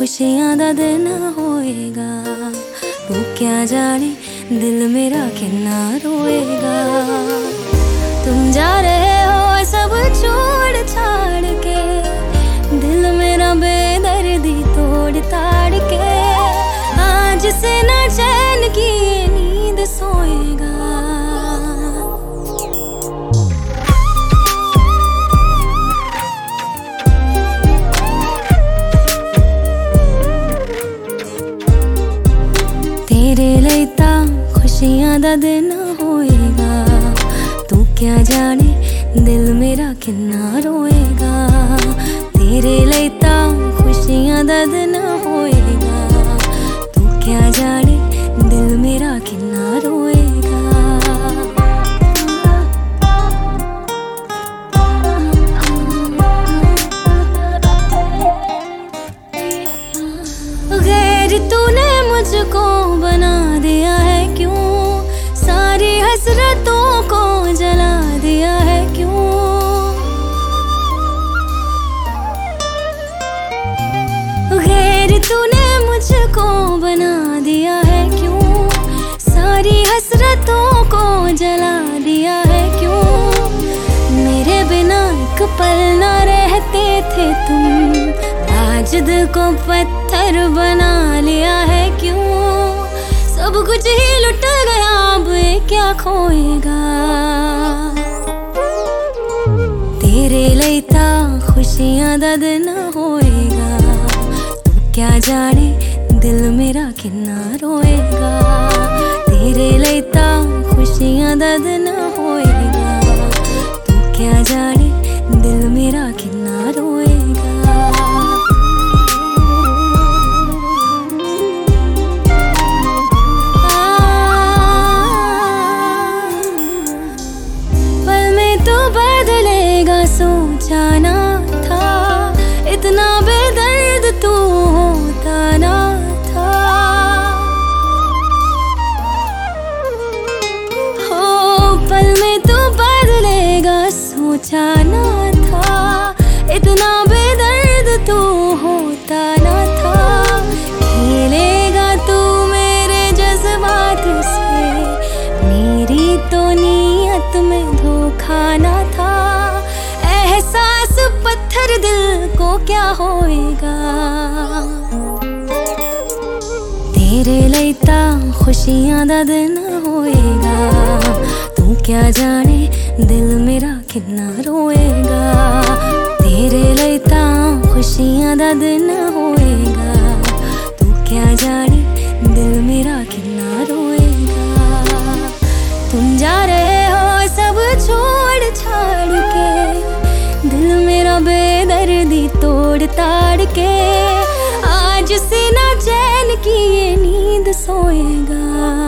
खुशियां दा दिन होएगा। तू क्या जाने दिल मेरा कितना रोएगा। तुम जा रहे हो सब छोड़ छाड़ के, दिल मेरा बेदर्दी तोड़ ताड़ के। आज से ना चैन की नींद सोएगा। तेरे लैता खुशियां दा दिन होएगा। तू क्या जाने दिल मेरा कितना रोएगा। तेरे लैता खुशियां दा दिन होएगा। तू क्या जाने दिल मेरा कितना रोएगा। गैर तूने मुझको बना दिया है क्यों, सारी हसरतों को जला दिया है क्यों। गैर तूने मुझको बना दिया है क्यों, सारी हसरतों को जला दिया है क्यों। मेरे बिना एक पल ना रहते थे तुम, आज दिल को पत्थर बना लिया है क्यों। सब कुछ ही लुट गया, अब क्या खोएगा। तेरे लैता खुशियां दा दिन होएगा। तू क्या जाने दिल मेरा कितना रोएगा। तेरे लैता खुशियां दा दिन होएगा। तू क्या जाने दिल मेरा कितना रोएगा। सोचा ना था इतना बेदर्द तू होता ना था। हो पल में तू बदलेगा, सोचा ना था इतना बेदर्द तू होता ना था। खेलेगा तू मेरे जज्बात से, मेरी तो नीयत में धोखा ना था। एहसास पत्थर दिल को क्या होएगा। तेरे लैता खुशियां दा दिन होएगा। तू क्या जाने दिल मेरा कितना रोएगा। तेरे लैता खुशियां दा दिन होएगा। तू क्या जाने दिल मेरा कितना रोएगा। तुम जा रहे हो सब छोड़ छाड़ के, दिल मेरा बेदर्दी तोड़ ताड़ के। आज से ना चैन की ये नींद सोएगा।